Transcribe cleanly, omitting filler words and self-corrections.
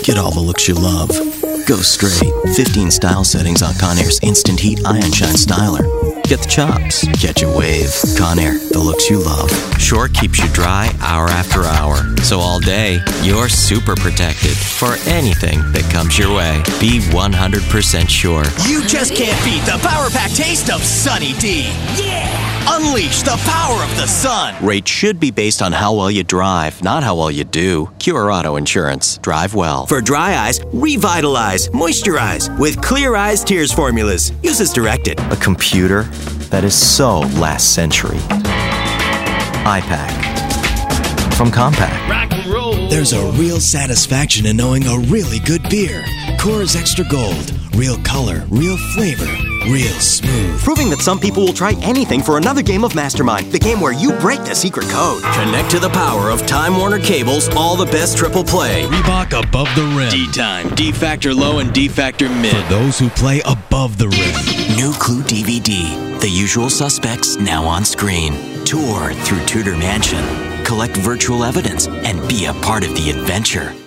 Get all the looks you love. Go straight. 15 style settings on Conair's Instant Heat Ion Shine Styler. Get the chops. Catch a wave. Conair, the looks you love. Sure keeps you dry hour after hour. So all day, you're super protected for anything that comes your way. Be 100% sure. You just can't beat the Power Pack taste of Sunny D. Yeah! Unleash the power of the sun. Rates should be based on how well you drive, not how well you do. Cure Auto Insurance. Drive well. For dry eyes, revitalize, moisturize with Clear Eyes Tears formulas. Use as directed. A computer that is so last century. iPack from Compaq. Rock and roll. There's a real satisfaction in knowing a really good beer. Coors Extra Gold. Real color, real flavor, real smooth. Proving that some people will try anything for another game of Mastermind, the game where you break the secret code. Connect to the power of Time Warner Cable's all the best triple play. Reebok Above the Rim. D-Time, D-Factor Low and D-Factor Mid. For those who play above the rim. New Clue DVD. The Usual Suspects now on screen. Tour through Tudor Mansion. Collect virtual evidence and be a part of the adventure.